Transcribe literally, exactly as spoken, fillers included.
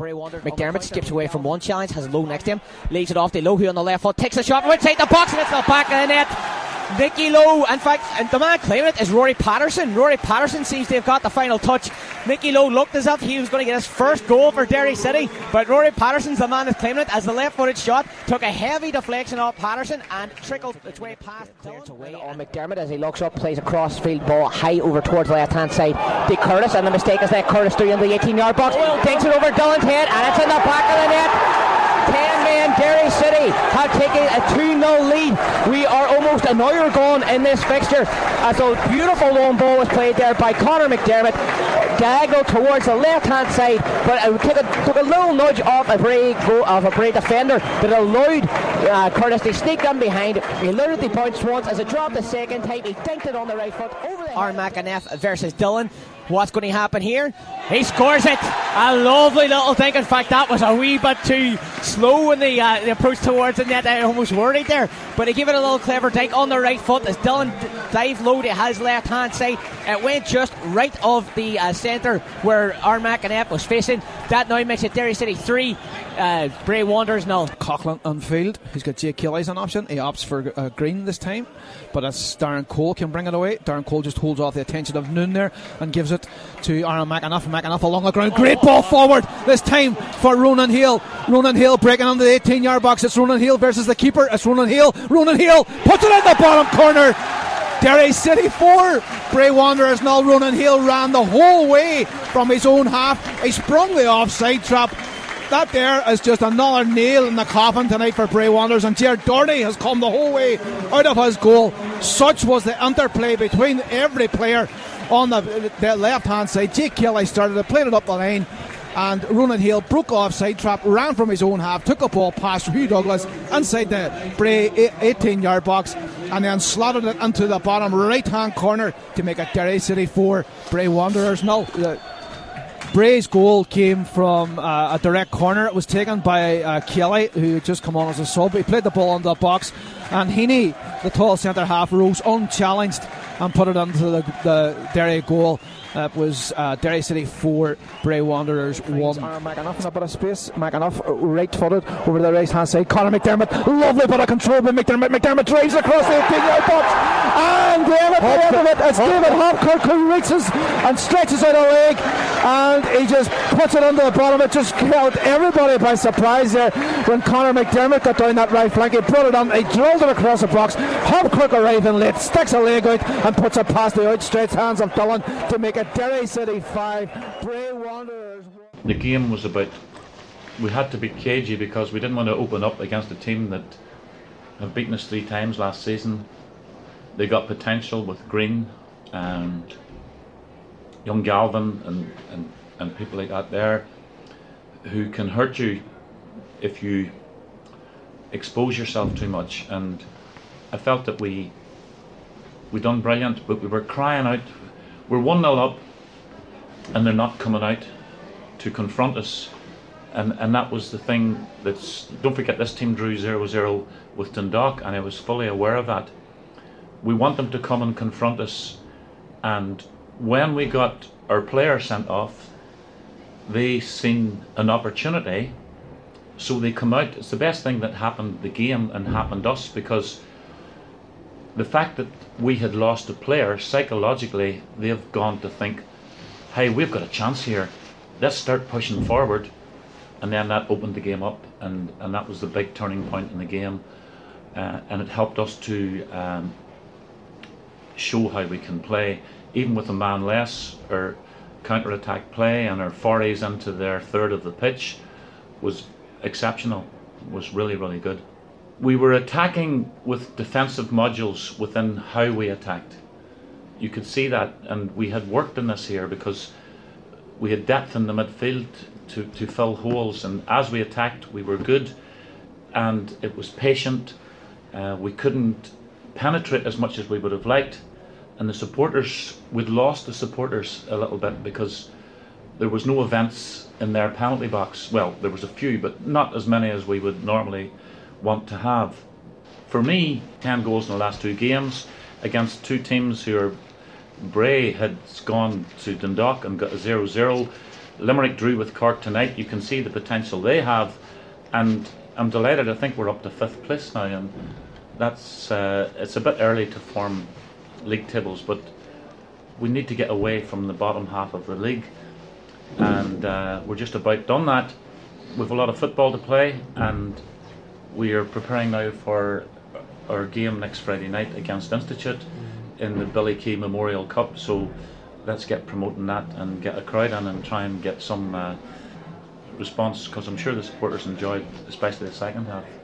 Bray Wanderers. McDermott skips away from one challenge, has Lowe next to him, leads it off to Lowe, who on the left foot takes a shot inside the box, and it's the back of the net. Nicky Lowe, in fact, and the man claiming it is Rory Patterson. Rory Patterson seems to have got the final touch. Nicky Lowe looked as if he was going to get his first goal for Derry City, but Rory Patterson's the man that's claiming it, as the left-footed shot took a heavy deflection off Patterson and trickled its way past Dylan. Away on McDermott as he looks up, plays a cross-field ball high over towards the left-hand side to Curtis, and the mistake is let Curtis through into the eighteen-yard box, takes it over Dylan's head, and it's in the back of the net. ten men Derry City have taken a two nil lead. We are almost an hour gone in this fixture as a beautiful long ball was played there by Conor McDermott, diagonal towards the left hand side, but it took a, took a little nudge off a Bray, of a Bray defender, but it allowed uh, Curtis to sneak in behind. He literally bounced once as it dropped the second time. He dinked it on the right foot over the Aaron McAneff versus Dylan. What's going to happen here? He scores it. A lovely little dink. In fact, that was a wee bit too slow when the, uh, the approach towards the net. I almost worried there. But he gave it a little clever dink on the right foot as Dylan dived low to his left hand side. It went just right of the uh, centre where Aaron McAneff was facing. That now makes it Derry City three, uh, Bray Wanderers nil. Coughlin on field. He's got Jake Kelly as an option. He opts for uh, Green this time, but as Darren Cole can bring it away. Darren Cole just holds off the attention of Noon there and gives it to Aaron McAnuff. McAnuff along the ground. Great ball forward this time for Ronan Hill. Ronan Hill breaking on the eighteen-yard box. It's Ronan Hill versus the keeper. It's Ronan Hill. Ronan Hill puts it in the bottom corner. Derry City four, Bray Wanderers nil. Ronan Hill ran the whole way from his own half. He sprung the offside trap. That there is just another nail in the coffin tonight for Bray Wanderers, and Jared Doherty has come the whole way out of his goal. Such was the interplay between every player on the, the left hand side. Jake Kelly started it, played it up the line, and Ronan Hill broke offside trap, ran from his own half, took a ball past Hugh Douglas inside the Bray eighteen-yard box, and then slotted it into the bottom right hand corner to make it Derry City four, Bray Wanderers nil. Uh, Bray's goal came from uh, a direct corner. It was taken by uh, Kelly, who had just come on as a sub. He played the ball on the box, and Heaney, the tall centre half, rose unchallenged and put it into the, the Derry goal. It was uh, Derry City four, Bray Wanderers one. Aaron McAnuff in a bit of space. McAnuff right footed over the right hand side. Conor McDermott, lovely bit of control by McDermott. McDermott drives across the eighteen-yard box, and then at the end of it, it's David Hopkirk who reaches and stretches out a leg, and he just puts it under the bottom. It just caught everybody by surprise there when Conor McDermott got down that right flank. He brought it on, he drilled it across the box. Hopkirk arriving late, sticks a leg out and puts it past the outstretched hands of Dylan to make it Derry City five, Bray Wanderers. The game was about, we had to be cagey because we didn't want to open up against a team that have beaten us three times last season. They got potential with Green and young Galvin and, and, and people like that there who can hurt you if you expose yourself too much. And I felt that we we done brilliant, but we were crying out. We're one nil up and they're not coming out to confront us, and and that was the thing. That's, don't forget, this team drew zero zero with Dundalk, and I was fully aware of that. We want them to come and confront us, and when we got our player sent off, they seen an opportunity, so they come out. It's the best thing that happened the game and happened us, because the fact that we had lost a player, psychologically they've gone to think, hey, we've got a chance here, let's start pushing forward. And then that opened the game up, and, and that was the big turning point in the game, uh, and it helped us to um, show how we can play. Even with a man less, our counter-attack play and our forays into their third of the pitch was exceptional, was really, really good. We were attacking with defensive modules within how we attacked. You could see that, and we had worked on this here because we had depth in the midfield to, to fill holes, and as we attacked we were good, and it was patient. Uh, we couldn't penetrate as much as we would have liked, and the supporters, we'd lost the supporters a little bit because there was no events in their penalty box. Well, there was a few, but not as many as we would normally want to have. For me, ten goals in the last two games against two teams who are, Bray had gone to Dundalk and got a zero zero. Limerick drew with Cork tonight. You can see the potential they have, and I'm delighted. I think we're up to fifth place now, and that's uh, it's a bit early to form league tables, but we need to get away from the bottom half of the league, and uh, we're just about done that. We've a lot of football to play, and we are preparing now for our game next Friday night against Institute in the Billy Key Memorial Cup. So let's get promoting that and get a crowd in and try and get some uh, response, because I'm sure the supporters enjoyed especially the second half.